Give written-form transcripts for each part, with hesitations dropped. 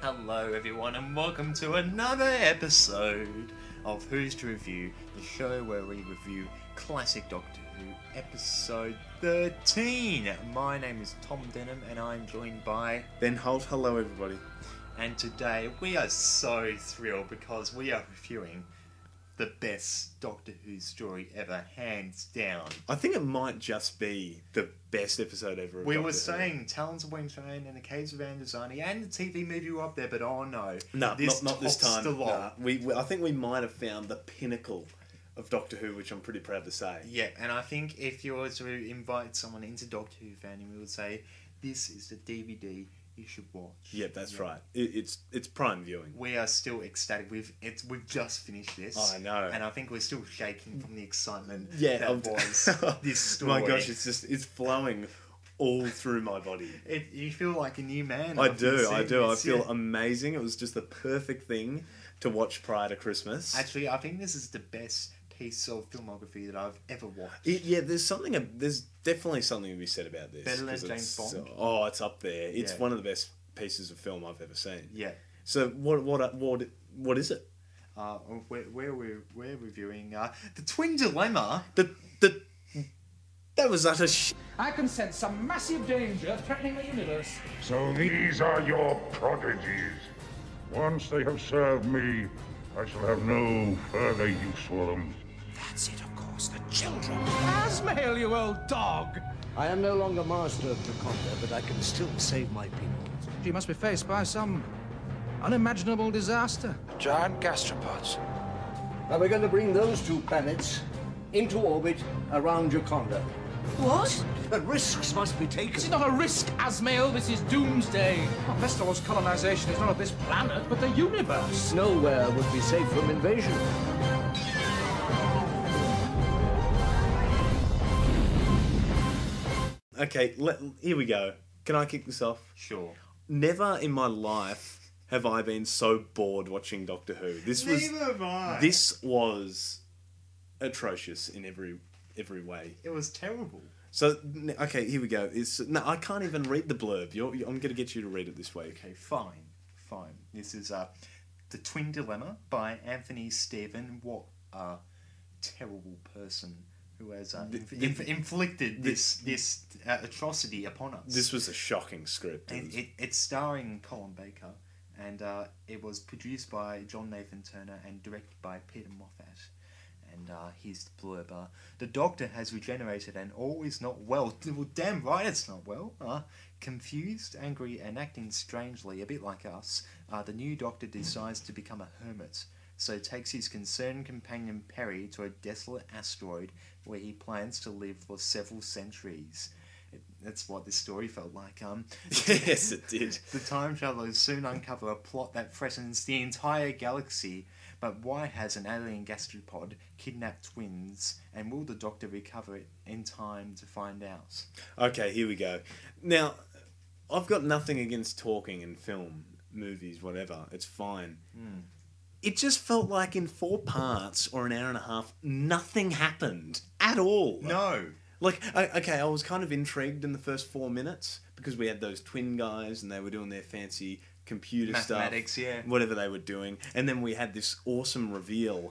Hello everyone and welcome to another episode of Who's to Review, the show where we review classic Doctor Who, episode 13. My name is Tom Denham and I'm joined by Ben Holt. Hello everybody. And today we are so thrilled because we are reviewing the best Doctor Who story ever, hands down. I think it might just be the best episode ever. We were saying Talons of Weng-Chiang and the Caves of Androzani and the TV movie were up there, but oh no. No, not this time. The lot. I think we might have found the pinnacle of Doctor Who, which I'm pretty proud to say. Yeah, and I think if you were to invite someone into Doctor Who fandom, we would say, this is the DVD you should watch. Yeah, that's right. It's prime viewing. We are still ecstatic. We've just finished this. I know. And I think we're still shaking from the excitement that was this story. My gosh, it's flowing all through my body. You feel like a new man. I do. I feel amazing. It was just the perfect thing to watch prior to Christmas. Actually, I think this is the best piece of filmography that I've ever watched. There's definitely something to be said about this. Better than James Bond. It's up there. It's one of the best pieces of film I've ever seen. Yeah. So what is it? We're reviewing the Twin Dilemma. That was utter I can sense some massive danger threatening the universe. So these are your prodigies. Once they have served me, I shall have no further use for them. That's it, of course, the children. Asmail, you old dog! I am no longer master of Draconda, but I can still save my people. You must be faced by some unimaginable disaster. Giant gastropods. Now we're going to bring those two planets into orbit around Draconda. What? But risks must be taken. This is not a risk, Asmail. This is doomsday. Vestal's colonization is not of this planet, but the universe. Nowhere would be safe from invasion. Okay, here we go. Can I kick this off? Sure. Never in my life have I been so bored watching Doctor Who. Neither have I. This was atrocious in every way. It was terrible. So, okay, here we go. I can't even read the blurb. I'm going to get you to read it this week. Okay, fine. This is The Twin Dilemma by Anthony Stephen. What a terrible person who has inflicted this atrocity upon us. This was a shocking script. It's starring Colin Baker, and it was produced by John Nathan Turner and directed by Peter Moffat. And here's the blurb. The Doctor has regenerated and all is not well. Well, damn right it's not well. Confused, angry, and acting strangely, a bit like us, the new Doctor decides to become a hermit. So takes his concerned companion Perry to a desolate asteroid where he plans to live for several centuries. That's what this story felt like. Yes, it did. The time travelers soon uncover a plot that threatens the entire galaxy. But why has an alien gastropod kidnapped twins, and will the Doctor recover it in time to find out? Okay, here we go. Now, I've got nothing against talking in film, movies, whatever. It's fine. It just felt like in 4 parts or an hour and a half, nothing happened at all. No. Like, okay, I was kind of intrigued in the first 4 minutes because we had those twin guys and they were doing their fancy computer mathematics, stuff, yeah, whatever they were doing, and then we had this awesome reveal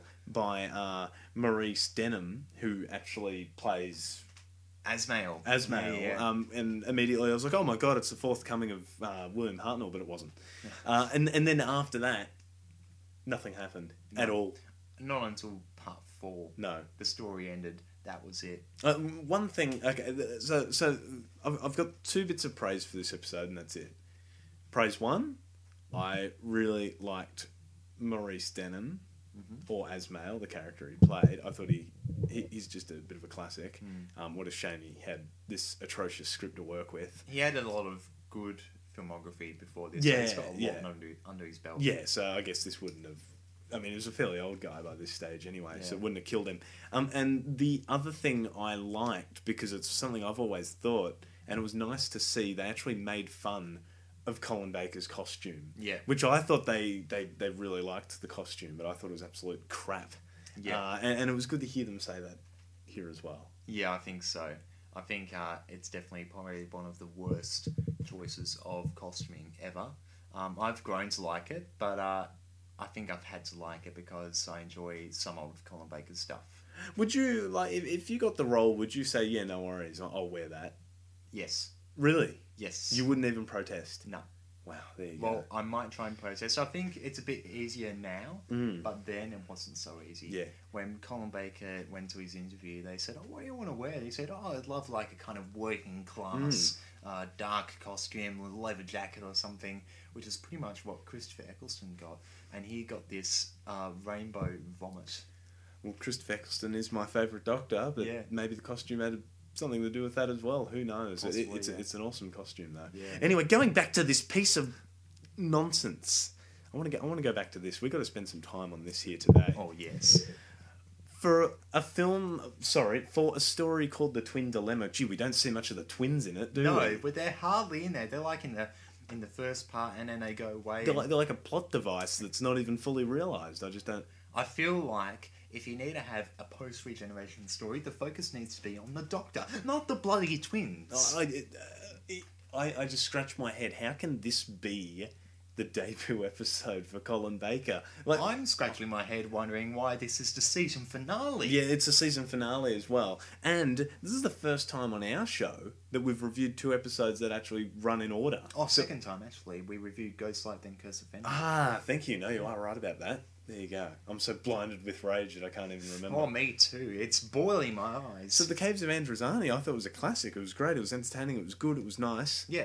by Maurice Denham, who actually plays Asmail. Yeah. And immediately I was like, oh my god, it's the forthcoming of William Hartnell, but it wasn't. And then after that, nothing happened at all. Not until part 4. No, the story ended. That was it. One thing. Okay, so I've got 2 bits of praise for this episode, and that's it. Praise 1. I really liked Maurice Denham, or Asmail, the character he played. I thought he's just a bit of a classic. What a shame he had this atrocious script to work with. He had a lot of good filmography before this. Yeah, so he's got a lot under his belt. Yeah, so I guess this wouldn't have... I mean, he was a fairly old guy by this stage anyway, so it wouldn't have killed him. And the other thing I liked, because it's something I've always thought, and it was nice to see, they actually made fun of Colin Baker's costume. Yeah. Which I thought they really liked the costume, but I thought it was absolute crap. Yeah. And it was good to hear them say that here as well. Yeah, I think so. I think it's definitely probably one of the worst choices of costuming ever. I've grown to like it, but I think I've had to like it because I enjoy some of Colin Baker's stuff. Would you, like, if you got the role, would you say, yeah, no worries, I'll wear that? Yes. Really? Yes. You wouldn't even protest? No. Wow, there you Well, go. I might try and protest. I think it's a bit easier now, but then it wasn't so easy. Yeah. When Colin Baker went to his interview, they said, "Oh, what do you want to wear?" He said, "Oh, I'd love like a kind of working class, dark costume with a leather jacket or something," which is pretty much what Christopher Eccleston got, and he got this rainbow vomit. Well, Christopher Eccleston is my favourite Doctor, but Yeah. maybe the costume had something to do with that as well. Who knows? Possibly, It's an awesome costume, though. Yeah. Anyway, going back to this piece of nonsense, I want to go back to this. We've got to spend some time on this here today. Oh yes. For a story called The Twin Dilemma. Gee, we don't see much of the twins in it, do No, we? but they're hardly in there. They're like in the first part, and then they go away. They're like a plot device that's not even fully realised. I just don't. I feel like if you need to have a post-regeneration story, the focus needs to be on the Doctor, not the bloody twins. I just scratch my head. How can this be the debut episode for Colin Baker? Like, I'm scratching my head wondering why this is the season finale. yeah, it's a season finale as well. And this is the first time on our show that we've reviewed 2 episodes that actually run in order. Oh, second time, actually. We reviewed Ghostlight, then Curse of Fenrir. Ah, thank you. No, you are right about that. There you go. I'm so blinded with rage that I can't even remember. Oh, me too. It's boiling my eyes. So The Caves of Androzani, I thought it was a classic. It was great. It was entertaining. It was good. It was nice. Yeah.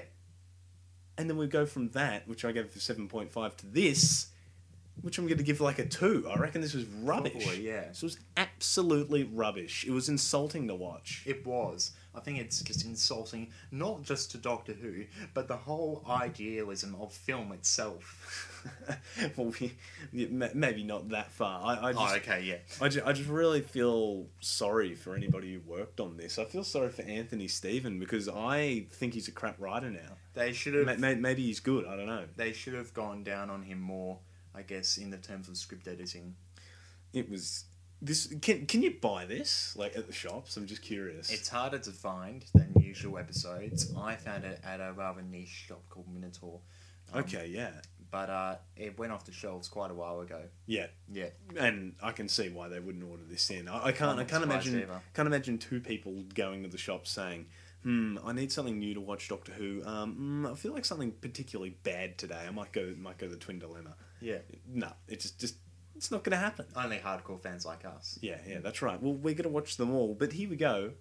And then we go from that, which I gave a 7.5, to this, which I'm going to give like a 2. I reckon this was rubbish. Probably, yeah. This was absolutely rubbish. It was insulting to watch. It was. I think it's just insulting, not just to Doctor Who, but the whole idealism of film itself. Well, maybe not that far. I just, Oh, okay, yeah. I just really feel sorry for anybody who worked on this. I feel sorry for Anthony Stephen because I think he's a crap writer now. They should have. Maybe he's good. I don't know. They should have gone down on him more, I guess, in the terms of script editing. It was this. Can you buy this like at the shops? I'm just curious. It's harder to find than usual episodes. I found it at a rather niche shop called Minotaur. Okay, yeah. But it went off the shelves quite a while ago. Yeah, Yeah. and I can see why they wouldn't order this in. I can't not surprised imagine. either. Can't imagine 2 people going to the shop saying, I need something new to watch Doctor Who. I feel like something particularly bad today. I might go the Twin Dilemma." Yeah. No, it's just it's not going to happen. Only hardcore fans like us. Yeah, that's right. Well, we're going to watch them all, but here we go.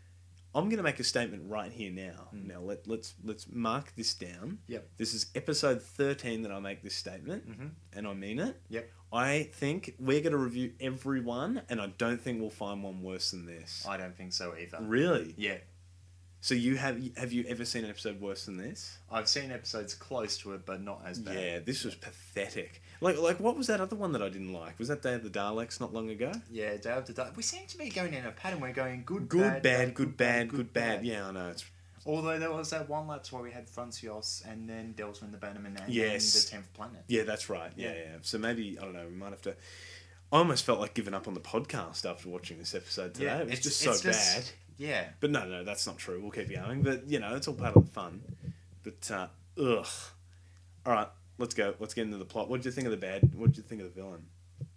I'm going to make a statement right here now. Now let's mark this down. Yep. This is episode 13 that I make this statement, and I mean it. Yep. I think we're going to review every one, and I don't think we'll find one worse than this. I don't think so either. Really? Yeah. So have you ever seen an episode worse than this? I've seen episodes close to it, but not as bad. Yeah, this was pathetic. Like what was that other one that I didn't like? Was that Day of the Daleks not long ago? Yeah, Day of the Dark. We seem to be going in a pattern. We're going good, Good, bad, good, bad. Yeah, I know. It's Although there was that one lapse where we had Francios and then Delta and the Bannerman and Yes. then the 10th Planet. Yeah, that's right. Yeah. So maybe, I don't know, we might have to... I almost felt like giving up on the podcast after watching this episode today. Yeah, it was it's just just- bad. Yeah. But no, that's not true. We'll keep going. But, it's all part of the fun. But, ugh. All right, let's go. Let's get into the plot. What did you think of the bad? What did you think of the villain?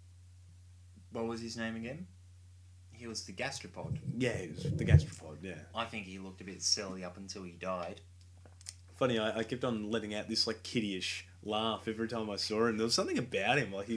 What was his name again? He was the gastropod. Yeah, it was the gastropod, yeah. I think he looked a bit silly up until he died. Funny, I kept on letting out this, like, kiddie-ish laugh every time I saw him. There was something about him. Like, he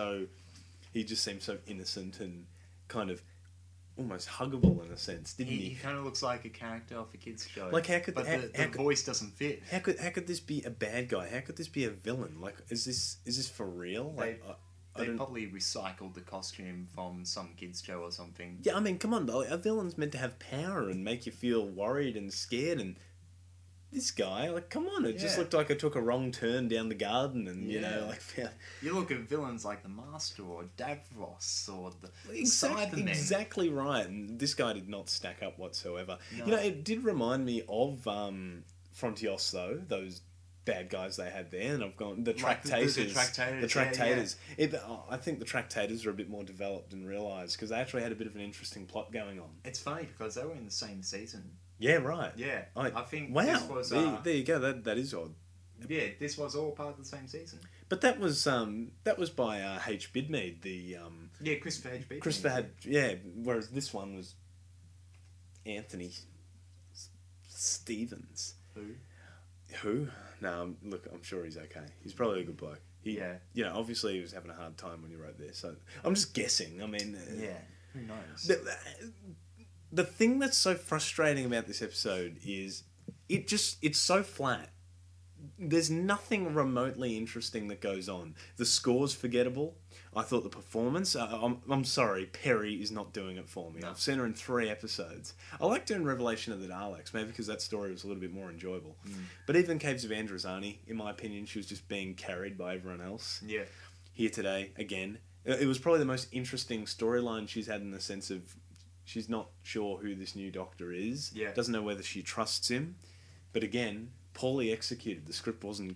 just seemed so innocent and kind of almost huggable in a sense, didn't He he? kind of looks like a character off a kid's show. Like, how could- but how- the how could- voice doesn't fit. How could this be a bad guy? How could this be a villain? Like, is this for real? Like, I They don't. probably recycled the costume from some kid's show or something. Yeah, I mean, come on, though. A villain's meant to have power and make you feel worried and scared. And this guy, like, come on, it just Yeah. looked like I took a wrong turn down the garden, and Yeah. like, You look at villains like the Master or Davros or the exactly, Cybermen. exactly right. And this guy did not stack up whatsoever. No. It did remind me of Frontios, though. Those bad guys they had there, and I've gone the Like the Tractators. Tractators, The yeah, Tractators. I think the Tractators are a bit more developed and realised because they actually had a bit of an interesting plot going on. It's funny because they were in the same season. Yeah, right. Yeah, I think Wow. this was... there you go. That is odd. Yeah, this was all part of the same season. But that was by H. Bidmead, the Yeah, Christopher H. Bidmead. Christopher had, yeah, whereas this one was Anthony Stevens. Who? No, look, I'm sure he's okay. He's probably a good bloke. Yeah. You know, obviously he was having a hard time when he wrote this, so I'm just guessing. I mean... Yeah, who knows? The thing that's so frustrating about this episode is it's so flat. There's nothing remotely interesting that goes on. The score's forgettable. I thought the performance... I'm sorry, Perry is not doing it for me. No. I've seen her in 3 episodes. I liked her in Revelation of the Daleks, maybe because that story was a little bit more enjoyable. But even Caves of Androzani, in my opinion, she was just being carried by everyone else. Yeah. Here today, again, it was probably the most interesting storyline she's had in the sense of she's not sure who this new Doctor is. Yeah. Doesn't know whether she trusts him. But again, poorly executed. The script wasn't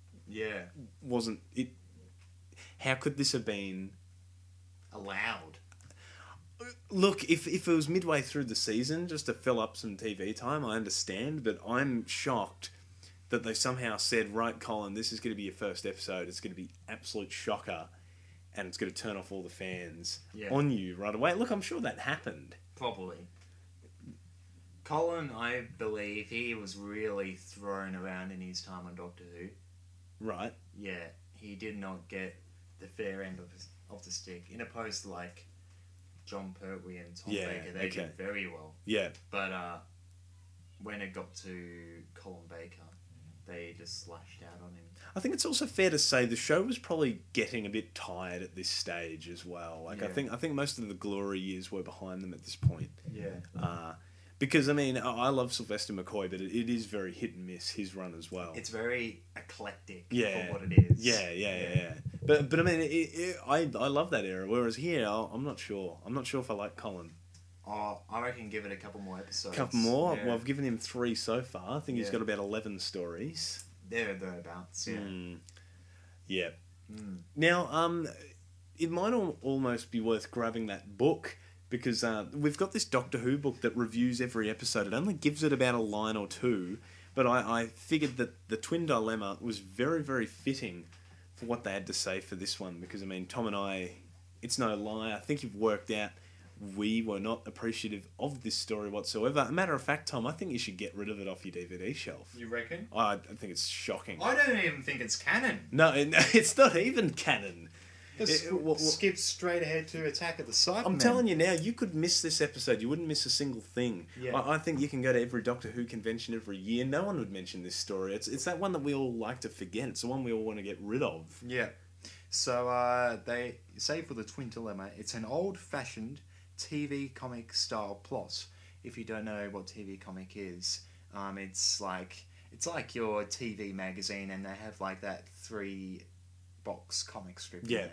it. How could this have been allowed? Look, if it was midway through the season just to fill up some TV time, I understand, but I'm shocked that they somehow said, right, Colin, this is going to be your first episode. It's going to be absolute shocker, and it's going to turn off all the fans on you right away. Look, I'm sure that happened. Probably. Colin, I believe he was really thrown around in his time on Doctor Who. Right. Yeah, he did not get the fair end of the stick. In opposed to, like, John Pertwee and Tom Baker, they did very well. Yeah. But when it got to Colin Baker, they just slashed out on him. I think it's also fair to say the show was probably getting a bit tired at this stage as well. Like I think most of the glory years were behind them at this point. Yeah. Because, I mean, I love Sylvester McCoy, but it is very hit and miss, his run as well. It's very eclectic for what it is. Yeah. But I mean, I love that era, whereas here, I'm not sure. I'm not sure if I like Colin. Oh, I reckon give it a couple more episodes. Couple more? Yeah. Well, I've given him 3 so far. I think he's got about 11 stories. Thereabouts, yeah. Yeah. Now, it might almost be worth grabbing that book, because we've got this Doctor Who book that reviews every episode. It only gives it about a line or 2, but I figured that the Twin Dilemma was very, very fitting for what they had to say for this one, because, I mean, Tom and I, it's no lie, I think you've worked out we were not appreciative of this story whatsoever. A matter of fact, Tom, I think you should get rid of it off your DVD shelf. You reckon? I think it's shocking. I don't even think it's canon. No, it's not even canon. Skips straight ahead to Attack of the Cybermen. I'm telling you now, you could miss this episode. You wouldn't miss a single thing. Yeah. I think you can go to every Doctor Who convention every year. No one would mention this story. It's that one that we all like to forget. It's the one we all want to get rid of. Yeah. So they say for the Twin Dilemma, it's an old-fashioned TV comic style plot. If you don't know what TV comic is, it's like your TV magazine, and they have like that 3-box comic strip. Yeah.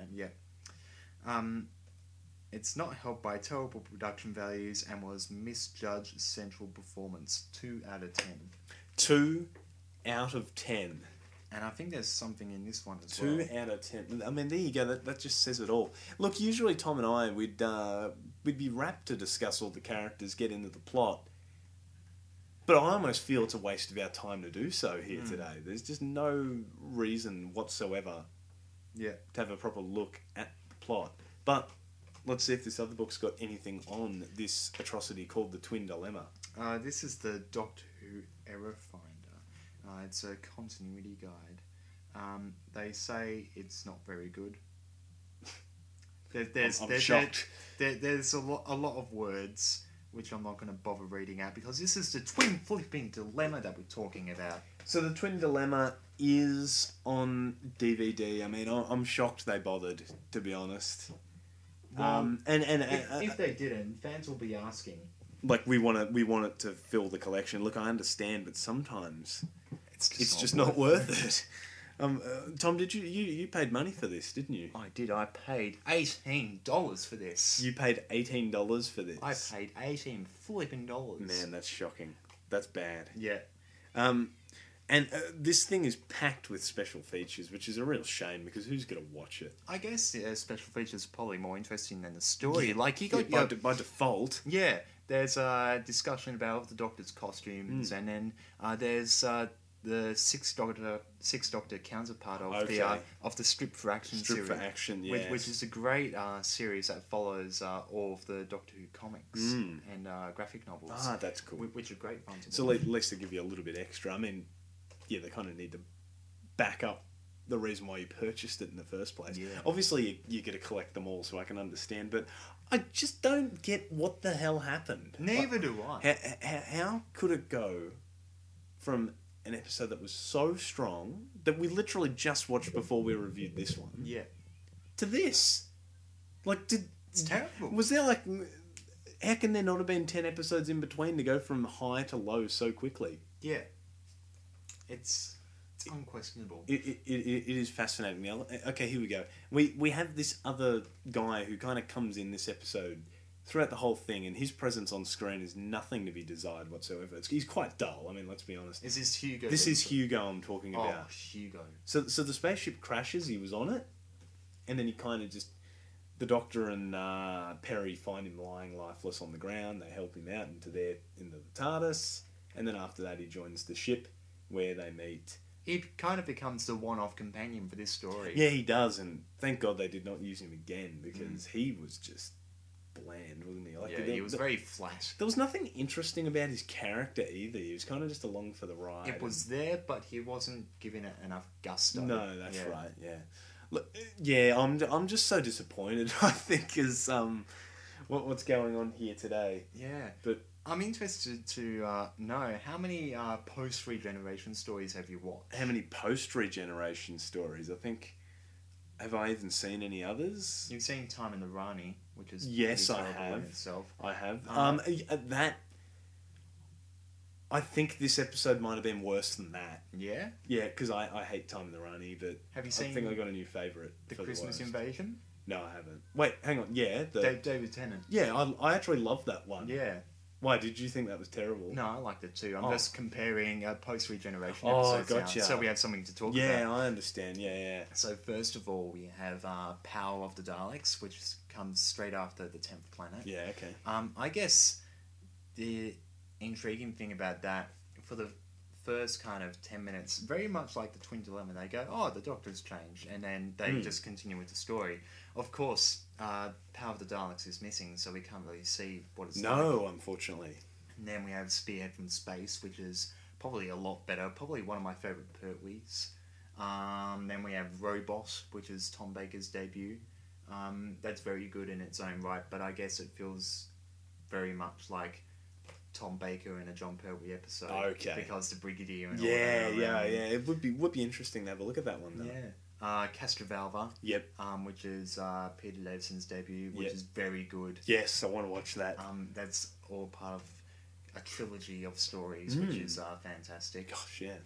It's not helped by terrible production values and was misjudged central performance. 2 out of 10. 2 out of 10. And I think there's something in this one as 2 well. 2 out of 10. I mean, there you go. That just says it all. Look, usually Tom and I, we'd be rapt to discuss all the characters, get into the plot. But I almost feel it's a waste of our time to do so here today. There's just no reason whatsoever to have a proper look at the plot. But let's see if this other book's got anything on this atrocity called the Twin Dilemma. This is the Doctor Who Error Finder. It's a continuity guide. They say it's not very good. I'm shocked. There's a lot of words which I'm not going to bother reading out, because this is the twin flipping dilemma that we're talking about. So the Twin Dilemma is on DVD. I mean, I'm shocked they bothered, to be honest. Well, if they didn't, fans will be asking. Like, we want it to fill the collection. Look, I understand, but sometimes it's just not worth it. Tom, did you paid money for this, didn't you? I did. I paid $18 for this. You paid $18 for this? I paid $18 flipping dollars. Man, that's shocking. That's bad. Yeah. And this thing is packed with special features, which is a real shame, because who's going to watch it? I guess special features are probably more interesting than the story. Yeah, like, you got by default. Yeah, there's a discussion about the Doctor's costumes, and then there's the Sixth Doctor counterpart of Okay. the Strip for Action Strip series. for Action, which yes. is a great series that follows all of the Doctor Who comics and graphic novels. Ah, that's cool. Which are great fun to So watch. at least they give you a little bit extra. I mean, yeah, they kind of need to back up the reason why you purchased it in the first place. Yeah. Obviously, you get to collect them all, so I can understand, but I just don't get what the hell happened. Neither do I. How could it go from an episode that was so strong that we literally just watched before we reviewed this one Yeah. to this? Like, It's terrible. was there like? How can there not have been 10 episodes in between to go from high to low so quickly? Yeah. It's unquestionable. It is fascinating. Now, okay, here we go. We have this other guy who kind of comes in this episode throughout the whole thing, and his presence on screen is nothing to be desired whatsoever. He's quite dull. I mean, let's be honest. Is this Hugo? This is Hugo I'm talking Oh, about. Hugo. So the spaceship crashes. He was on it, and then he kind of just the Doctor and Perry find him lying lifeless on the ground. They help him out into the TARDIS, and then after that he joins the ship where they meet. He kind of becomes the one-off companion for this story. Yeah, he does, and thank God they did not use him again because he was just bland, wasn't he? Like, Yeah, he was very flat. There was nothing interesting about his character either. He was kind of just along for the ride. It was there, but he wasn't giving it enough gusto. No, that's Yeah. right. Yeah, look, yeah. I'm just so disappointed. I think is what's going on here today. Yeah. But I'm interested to know how many post-regeneration stories have you watched? how many post-regeneration stories? I think. Have I even seen any others? You've seen Time in the Rani, which is Yes, pretty I terrible in have. itself. I have. That. I think this episode might have been worse than that. Yeah. Yeah, because I hate Time in the Rani, but Have you I seen think I got a new favourite. The for Christmas the worst. Invasion? No, I haven't. Wait, hang on. Yeah, David Tennant. yeah. I actually love that one. Yeah. Why did you think that was terrible? No, I liked it too. I'm Oh. just comparing post-regeneration Oh, episodes now, gotcha. so we have something to talk Yeah, about. I understand. Yeah. So first of all, we have Power of the Daleks, which comes straight after the 10th planet. Yeah. Okay. I guess the intriguing thing about that, for the first kind of 10 minutes, very much like the Twin Dilemma, they go, oh, the Doctor's changed, and then they just continue with the story. Of course, Power of the Daleks is missing, so we can't really see what it's like. No, unfortunately. And then we have Spearhead from Space, which is probably a lot better, probably one of my favourite Pertwees. Then we have Robot, which is Tom Baker's debut. That's very good in its own right, but I guess it feels very much like Tom Baker in a John Pertwee episode. Okay. Because the Brigadier and all Yeah. that. Yeah. It would be interesting to have a look at that one though. Yeah. Castrovalva, Yep. which is Peter Davison's debut, which Yep. is very good. Yes, I want to watch that. That's all part of a trilogy of stories, which is fantastic. Gosh, yeah.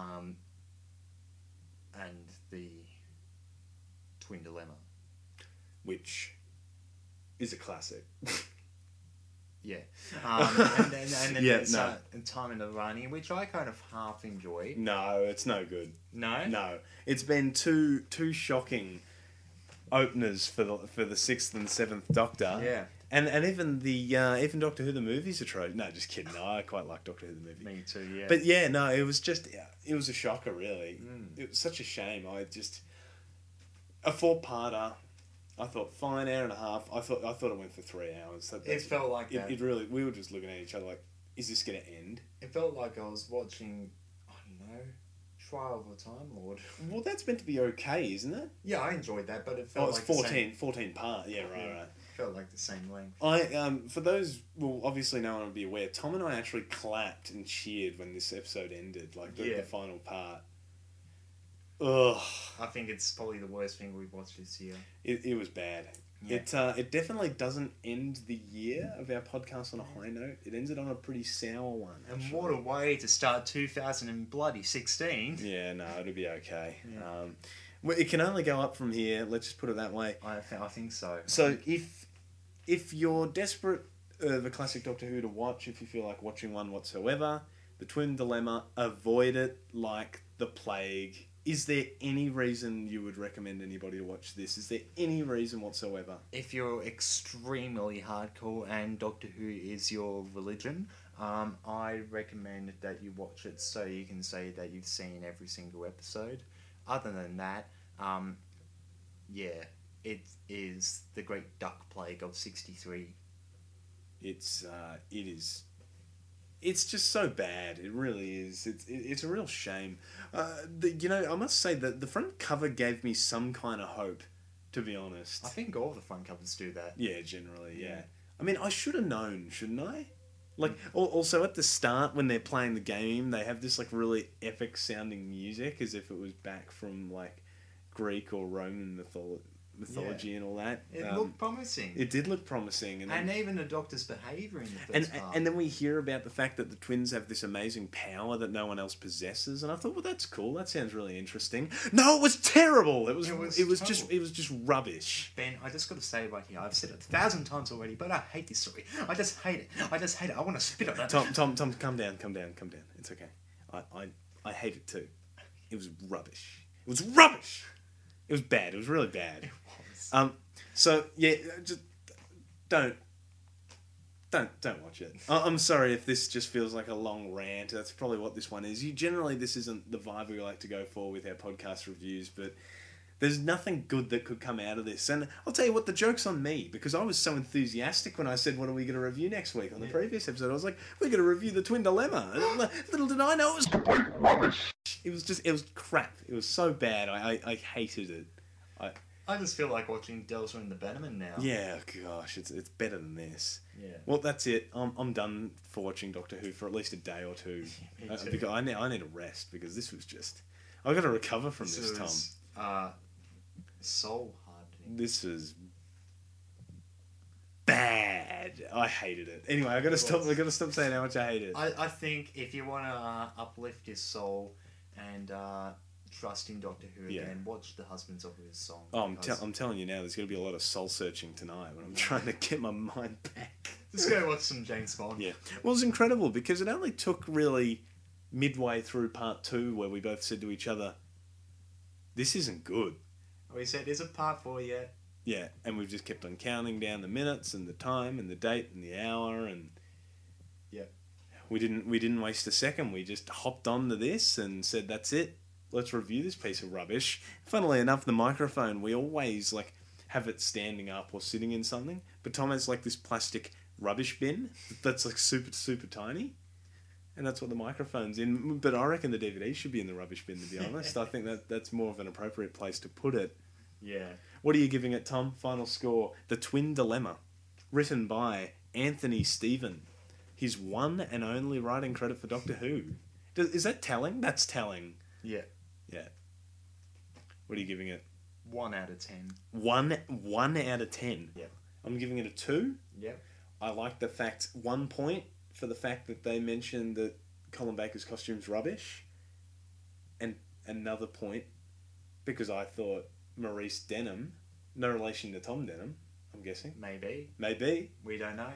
And the Twin Dilemma. Which is a classic. Yeah. And then Yeah, there's no. Time in the Rani, which I kind of half enjoy. No, it's no good. No? No, it's been two shocking openers for the 6th and 7th Doctor. Yeah. and even the even Doctor Who the movies are atrocious. No, just kidding. No, I quite like Doctor Who the movie. Me too, yeah. But yeah, no, it was a shocker. Really, it was such a shame. A 4-parter. I thought fine, hour and a half. I thought it went for 3 hours. It felt like that. It really. We were just looking at each other like, is this going to end? It felt like I was watching, I don't know, Trial of a Time Lord. Well, that's meant to be okay, isn't it? Yeah, I enjoyed that, but it Oh, felt it's like the same, 14 part. Yeah, right. felt like the same length. I for those, well, obviously no one will be aware. Tom and I actually clapped and cheered when this episode ended, like the final part. Ugh, I think it's probably the worst thing we've watched this year. it was bad. Yeah. It definitely doesn't end the year of our podcast on a high note. It ends it on a pretty sour one. And actually. what a way to start 2016. Yeah, no, it'll be okay. Yeah. Well, it can only go up from here. Let's just put it that way. I think so. So if you're desperate of a classic Doctor Who to watch, if you feel like watching one whatsoever, The Twin Dilemma, avoid it like the plague. Is there any reason you would recommend anybody to watch this? Is there any reason whatsoever? If you're extremely hardcore and Doctor Who is your religion, I recommend that you watch it so you can say that you've seen every single episode. Other than that, yeah, it is the Great Duck Plague of '63. It is. It's just so bad. It really is. It's a real shame. I must say that the front cover gave me some kind of hope, to be honest. I think all the front covers do that. Yeah, generally, yeah. I mean, I should have known, shouldn't I? Like, also at the start when they're playing the game, they have this like really epic sounding music, as if it was back from like Greek or Roman mythology and all that. It looked promising. It did look promising, and even the Doctor's behaviour in the first part. And then we hear about the fact that the twins have this amazing power that no one else possesses, and I thought, well, that's cool. That sounds really interesting. No, it was terrible. It was just rubbish. Ben, I just got to say right here, I've said it 1,000 times already, but I hate this story. I just hate it. I want to spit on that. Tom, calm down. It's okay. I hate it too. It was rubbish. It was rubbish. It was bad. It was really bad. So yeah, just don't watch it. I'm sorry if this just feels like a long rant. That's probably what this one is. Generally, this isn't the vibe we like to go for with our podcast reviews, but there's nothing good that could come out of this. And I'll tell you what, the joke's on me, because I was so enthusiastic when I said, what are we going to review next week on the previous episode? I was like, we're going to review The Twin Dilemma. Little did I know it was complete rubbish. It was crap. It was so bad. I hated it. I just feel like watching Delta and the Bannerman now. Yeah, gosh, it's better than this. Yeah. Well, that's it. I'm done for watching Doctor Who for at least a day or two. Because I need a rest, because this was just... I've got to recover from this, Tom. Soul hardening. This was bad. I hated it. Anyway, I got to stop saying how much I hate it. I think if you want to uplift your soul and trust in Doctor Who again, watch The Husbands of His Song. Oh, I'm telling you now, there's going to be a lot of soul searching tonight when I'm trying to get my mind back. Just go watch some James Bond. Yeah. Well, it's incredible, because it only took really midway through part 2 where we both said to each other, this isn't good. We said, is it part 4 yet? Yeah, and we've just kept on counting down the minutes and the time and the date and the hour, and we didn't waste a second. We just hopped onto this and said, that's it. Let's review this piece of rubbish. Funnily enough, the microphone, we always like have it standing up or sitting in something, but Tom has like this plastic rubbish bin that's like super, super tiny. And that's what the microphone's in. But I reckon the DVD should be in the rubbish bin, to be honest. I think that's more of an appropriate place to put it. Yeah. What are you giving it, Tom? Final score. The Twin Dilemma. Written by Anthony Stephen. His one and only writing credit for Doctor Who. Is that telling? That's telling. Yeah. Yeah. What are you giving it? 1 out of 10. 1 out of 10? Yeah. I'm giving it a 2. Yep. I like the fact, 1 point for the fact that they mentioned that Colin Baker's costume's rubbish. And another point, because I thought Maurice Denham, no relation to Tom Denham, I'm guessing. Maybe. We don't know.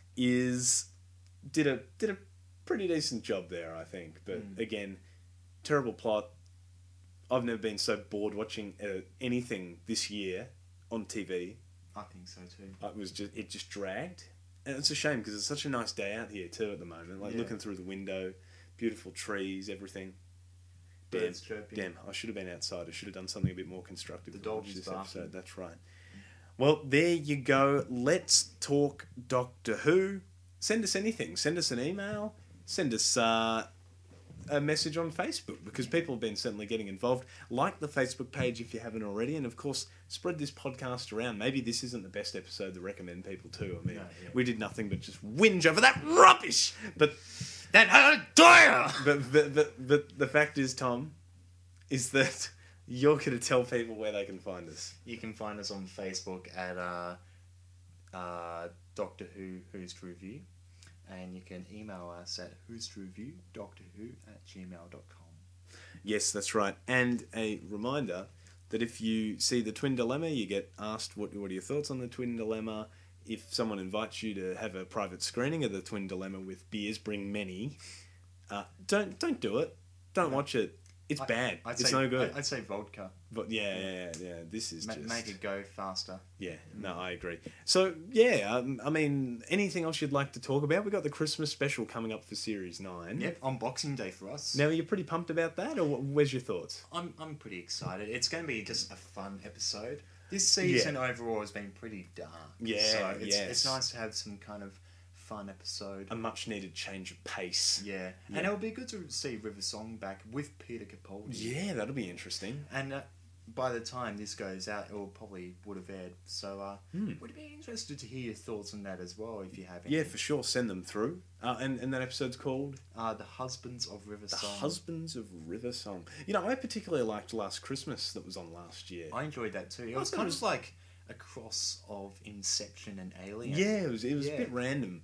Did a pretty decent job there, I think. But again, terrible plot. I've never been so bored watching anything this year on TV. I think so too. It just dragged. And it's a shame, because it's such a nice day out here too at the moment. Like looking through the window, beautiful trees, everything. Damn, I should have been outside. I should have done something a bit more constructive. The dog is this barking. episode. That's right. Well, there you go. Let's talk Doctor Who. Send us anything. Send us an email. Send us a message on Facebook, because people have been certainly getting involved. Like the Facebook page if you haven't already, and of course spread this podcast around. Maybe this isn't the best episode to recommend people to. I mean, we did nothing but just whinge over that rubbish, but that idea. But the fact is, Tom, is that you're going to tell people where they can find us. You can find us on Facebook at Doctor Who's to Review. And you can email us at who'storeview.doctorwho@gmail.com. Yes, that's right. And a reminder that if you see The Twin Dilemma, you get asked what are your thoughts on The Twin Dilemma. If someone invites you to have a private screening of The Twin Dilemma with beers, bring many. Don't do it. Don't watch it. It's bad. I'd It's say, no good. I'd say vodka. But yeah. This is just Make it go faster. Yeah, no, I agree. So yeah, I mean, anything else you'd like to talk about? We got the Christmas special coming up for Series 9. Yep, on Boxing Day for us. Now, are you pretty pumped about that, or where's your thoughts? I'm pretty excited. It's going to be just a fun episode. This season overall has been pretty dark. Yeah, so yes. it's nice to have some kind of fun episode. A much needed change of pace. Yeah, and it'll be good to see River Song back with Peter Capaldi. Yeah, that'll be interesting. And by the time this goes out, it will probably would have aired. So would be interested to hear your thoughts on that as well, if you have any. Yeah, for sure. Send them through. And that episode's called The Husbands of River The Song. Husbands of River Song. You know, I particularly liked Last Christmas that was on last year. I enjoyed that too. It was kind of like a cross of Inception and Alien. Yeah, it was a bit random.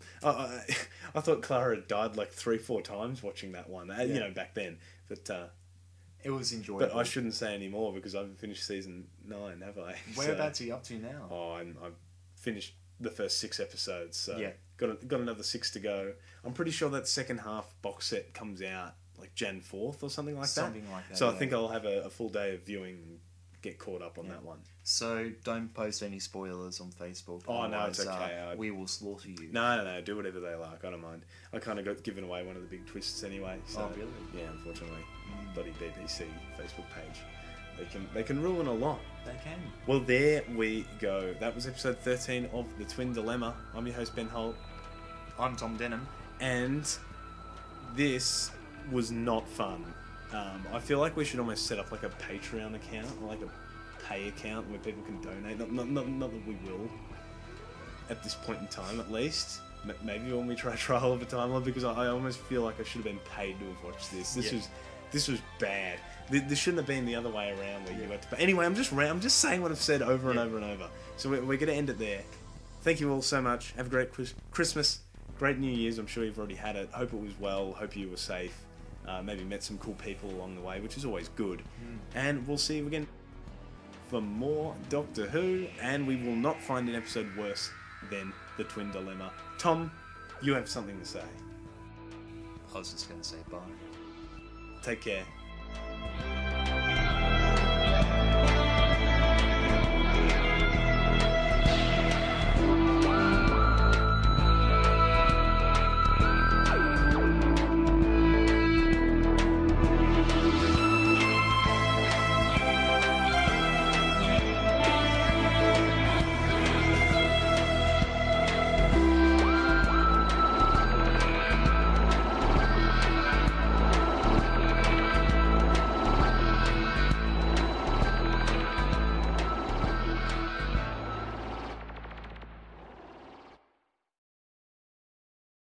I thought Clara had died like 3-4 times watching that one, you know, back then. But it was enjoyable. But I shouldn't say any more because I haven't finished season 9, have I? Whereabouts are you up to now? I've finished the first 6 episodes, so yeah. got another 6 to go. I'm pretty sure that second half box set comes out like Jan 4th or something like that. Something like that. So I think I'll have a full day of viewing and get caught up on that one. So don't post any spoilers on Facebook. Oh, no, it's okay. We will slaughter you. No. Do whatever they like. I don't mind. I kind of got given away one of the big twists anyway. So, oh, really? Yeah, unfortunately. Bloody BBC Facebook page. They can ruin a lot. They can. Well, there we go. That was episode 13 of The Twin Dilemma. I'm your host, Ben Holt. I'm Tom Denham. And this was not fun. I feel like we should almost set up like a Patreon account, or like a pay account where people can donate. Not that we will, at this point in time at least. Maybe when we try trial over time, because I almost feel like I should have been paid to have watched this. This was bad. This shouldn't have been the other way around where you had to pay. Anyway, I'm just saying what I've said over and over and over. So we're going to end it there. Thank you all so much. Have a great Christmas. Great New Year's. I'm sure you've already had it. Hope it was well. Hope you were safe. Maybe met some cool people along the way, which is always good. And we'll see you again for more Doctor Who, and we will not find an episode worse than The Twin Dilemma. Tom, you have something to say. I was just going to say bye. Take care.